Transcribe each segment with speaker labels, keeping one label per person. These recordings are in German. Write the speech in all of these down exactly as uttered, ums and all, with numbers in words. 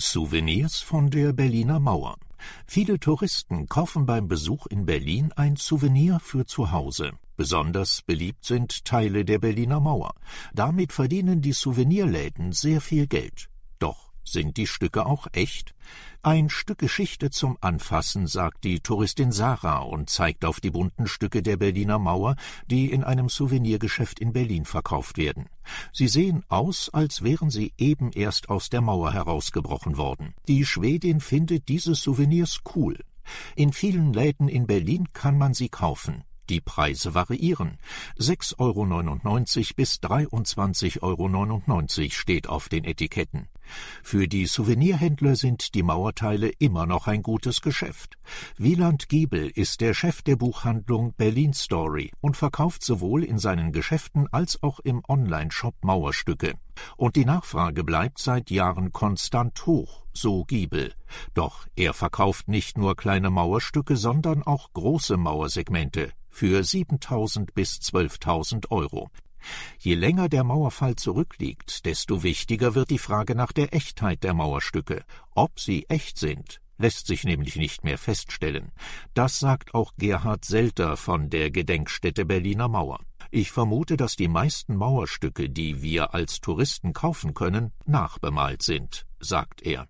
Speaker 1: Souvenirs von der Berliner Mauer. Viele Touristen kaufen beim Besuch in Berlin ein Souvenir für zu Hause. Besonders beliebt sind Teile der Berliner Mauer. Damit verdienen die Souvenirläden sehr viel Geld. Doch sind die Stücke auch echt? Ein Stück Geschichte zum Anfassen, sagt die Touristin Sarah und zeigt auf die bunten Stücke der Berliner Mauer, die in einem Souvenirgeschäft in Berlin verkauft werden. Sie sehen aus, als wären sie eben erst aus der Mauer herausgebrochen worden. Die Schwedin findet diese Souvenirs cool. In vielen Läden in Berlin kann man sie kaufen. Die Preise variieren. sechs Euro neunundneunzig bis dreiundzwanzig Euro neunundneunzig steht auf den Etiketten. Für die Souvenirhändler sind die Mauerteile immer noch ein gutes Geschäft. Wieland Giebel ist der Chef der Buchhandlung Berlin Story und verkauft sowohl in seinen Geschäften als auch im Online-Shop Mauerstücke. Und die Nachfrage bleibt seit Jahren konstant hoch, so Giebel. Doch er verkauft nicht nur kleine Mauerstücke, sondern auch große Mauersegmente für siebentausend bis zwölftausend Euro. Je länger der Mauerfall zurückliegt, desto wichtiger wird die Frage nach der Echtheit der Mauerstücke. Ob sie echt sind, lässt sich nämlich nicht mehr feststellen. Das sagt auch Gerhard Selter von der Gedenkstätte Berliner Mauer. Ich vermute, dass die meisten Mauerstücke, die wir als Touristen kaufen können, nachbemalt sind, sagt er.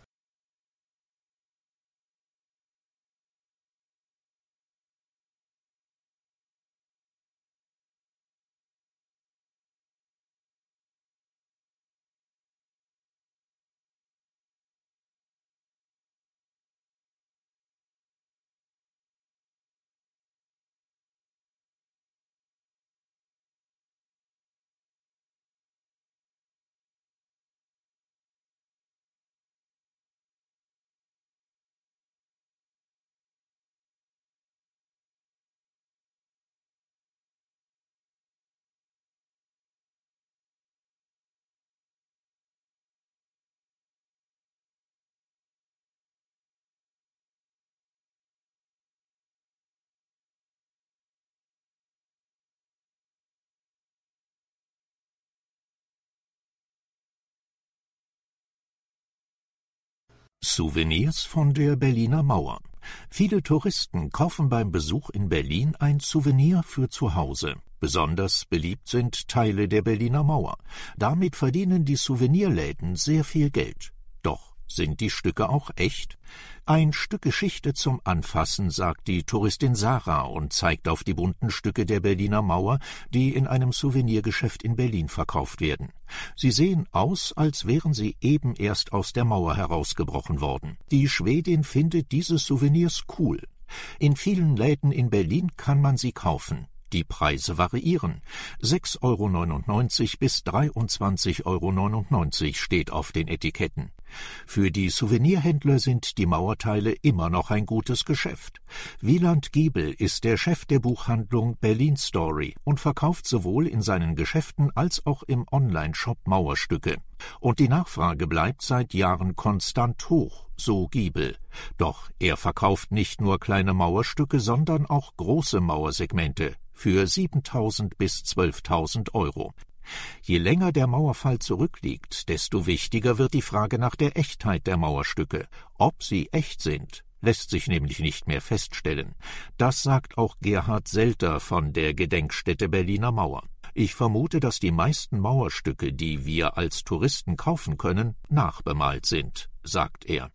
Speaker 1: Souvenirs von der Berliner Mauer. Viele Touristen kaufen beim Besuch in Berlin ein Souvenir für zu Hause. Besonders beliebt sind Teile der Berliner Mauer. Damit verdienen die Souvenirläden sehr viel Geld. Doch sind die Stücke auch echt? Ein Stück Geschichte zum Anfassen, sagt die Touristin Sarah und zeigt auf die bunten Stücke der Berliner Mauer, die in einem Souvenirgeschäft in Berlin verkauft werden. Sie sehen aus, als wären sie eben erst aus der Mauer herausgebrochen worden. Die Schwedin findet diese Souvenirs cool. In vielen Läden in Berlin kann man sie kaufen. Die Preise variieren. sechs Euro neunundneunzig bis dreiundzwanzig Euro neunundneunzig steht auf den Etiketten. Für die Souvenirhändler sind die Mauerteile immer noch ein gutes Geschäft. Wieland Giebel ist der Chef der Buchhandlung Berlin Story und verkauft sowohl in seinen Geschäften als auch im Online-Shop Mauerstücke. Und die Nachfrage bleibt seit Jahren konstant hoch, so Giebel. Doch er verkauft nicht nur kleine Mauerstücke, sondern auch große Mauersegmente für siebentausend bis zwölftausend Euro. Je länger der Mauerfall zurückliegt, desto wichtiger wird die Frage nach der Echtheit der Mauerstücke. Ob sie echt sind, lässt sich nämlich nicht mehr feststellen. Das sagt auch Gerhard Selter von der Gedenkstätte Berliner Mauer. Ich vermute, dass die meisten Mauerstücke, die wir als Touristen kaufen können, nachbemalt sind, sagt er.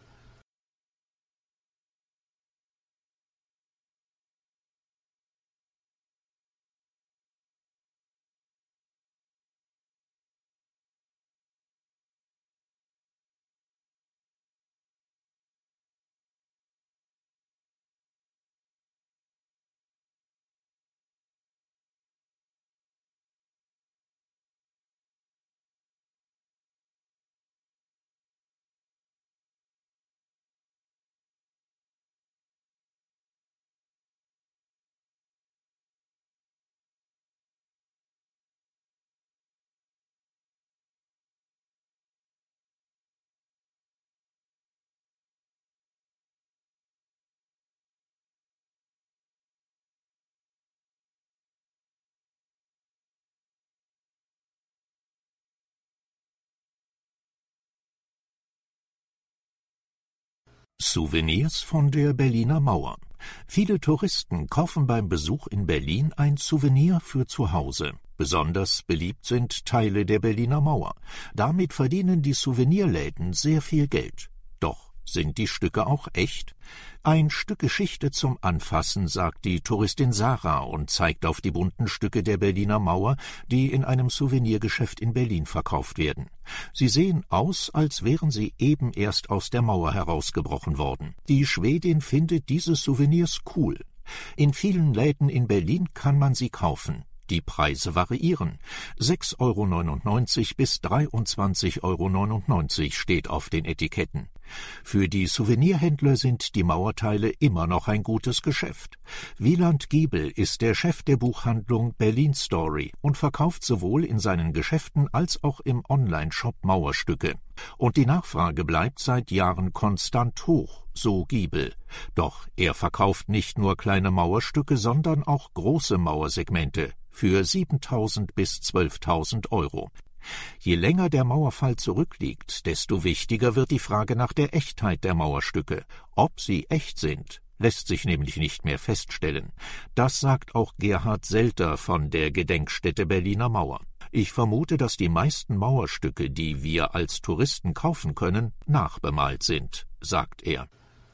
Speaker 1: Souvenirs von der Berliner Mauer. Viele Touristen kaufen beim Besuch in Berlin ein Souvenir für zu Hause. Besonders beliebt sind Teile der Berliner Mauer. Damit verdienen die Souvenirläden sehr viel Geld. Doch sind die Stücke auch echt? Ein Stück Geschichte zum Anfassen, sagt die Touristin Sarah und zeigt auf die bunten Stücke der Berliner Mauer, die in einem Souvenirgeschäft in Berlin verkauft werden. Sie sehen aus, als wären sie eben erst aus der Mauer herausgebrochen worden. Die Schwedin findet diese Souvenirs cool. In vielen Läden in Berlin kann man sie kaufen. Die Preise variieren. sechs Euro neunundneunzig bis dreiundzwanzig Euro neunundneunzig steht auf den Etiketten. Für die Souvenirhändler sind die Mauerteile immer noch ein gutes Geschäft. Wieland Giebel ist der Chef der Buchhandlung Berlin Story und verkauft sowohl in seinen Geschäften als auch im Online-Shop Mauerstücke. Und die Nachfrage bleibt seit Jahren konstant hoch, so Giebel. Doch er verkauft nicht nur kleine Mauerstücke, sondern auch große Mauersegmente für siebentausend bis zwölftausend Euro. Je länger der Mauerfall zurückliegt, desto wichtiger wird die Frage nach der Echtheit der Mauerstücke. Ob sie echt sind, lässt sich nämlich nicht mehr feststellen. Das sagt auch Gerhard Selter von der Gedenkstätte Berliner Mauer. Ich vermute, dass die meisten Mauerstücke, die wir als Touristen kaufen können, nachbemalt sind, sagt er.